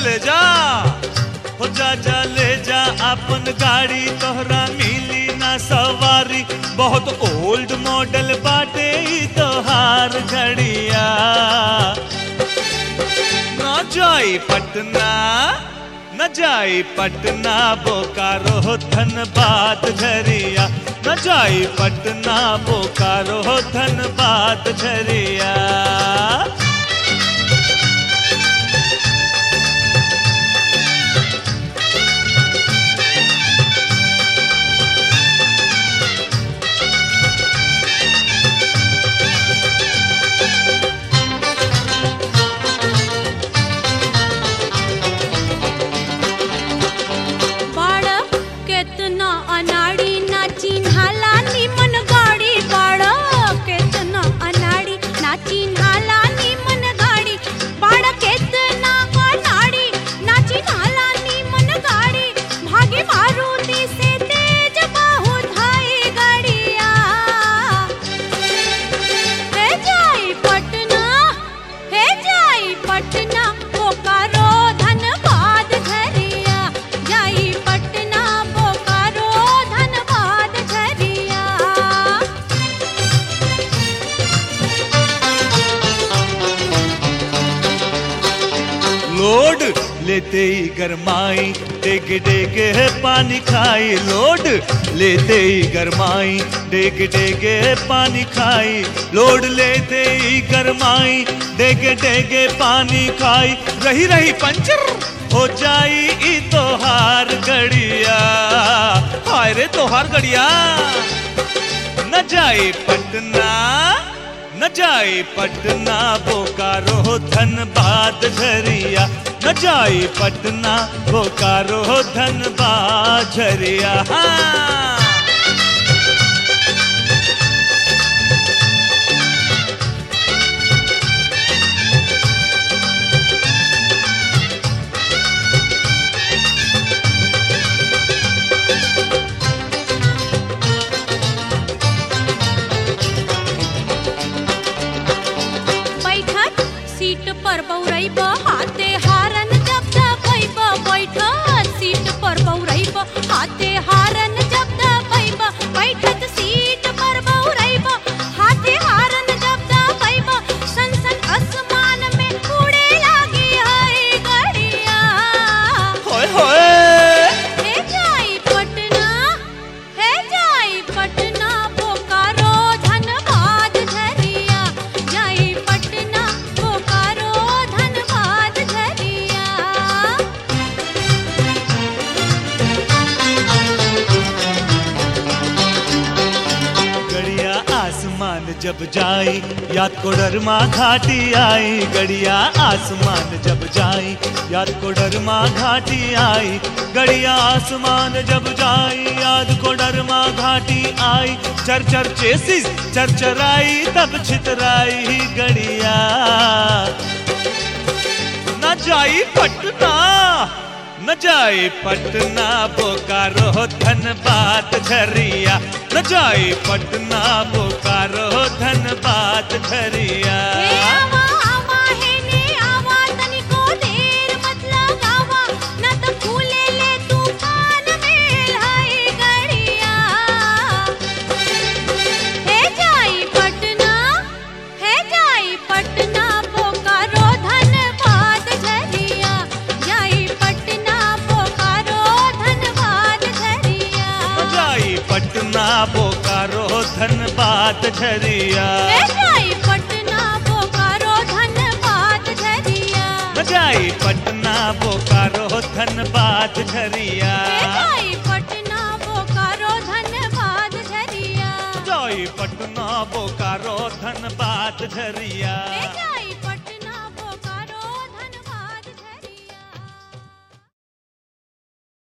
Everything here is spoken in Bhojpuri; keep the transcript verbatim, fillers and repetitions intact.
ले जा हो जा जा ले जा अपन गाड़ी तोहरा मिली ना सवारी बहुत ओल्ड मॉडल बाटे ई तोहार घड़िया न जाई पटना न जाई पटना बोकारो धनबाद झरिया न जाई पटना बोकारो धनबाद झरिया लोड लेते ही गरमाई डेग डेग है पानी खाई लोड लेते ही गरमाई डेग डेग है पानी खाई लोड लेते ही गरमाई डेग डेग पानी खाई रही रही पंचर हो जाई ई तोहार गड़िया हाय रे तोहार गड़िया न जाई पटना न जाई पटना बोकारो धनबाद झरिया न जाई पटना बोकारो धनबाद झरिया हाँ। सीट पर बौरैब हाथे हारन जब दबैब बैठत सीट पर बौरैब हाथे हारन जब दबैब बैठत सीट पर बौरैब हाथे हारन जब दबैब सन सन आसमान में उड़े लागी है गड़िया होय होय हे जाई पटना हे जाई पटना बोकारो धनबाद झरिया जाई पटना आसमान जब जाई याद को डरमा घाटी आई गड़िया आसमान जब जाई याद को डरमा घाटी आई गड़िया आसमान जब जाई याद को डरमा घाटी आई चर चर चेसिस चरचराई तब छितराई गड़िया न जाई पटना न जाई पटना बोकारो धनबाद झरिया न जाई पटना बोकारो धनबाद झरिया पटना बोकारो धनबाद झरिया जाई पटना बोकारो धनबाद झरिया जाई पटना बोकारो धनबाद झरिया जाई पटना बोकारो धनबाद झरिया जाई पटना बोकारो धनबाद झरिया।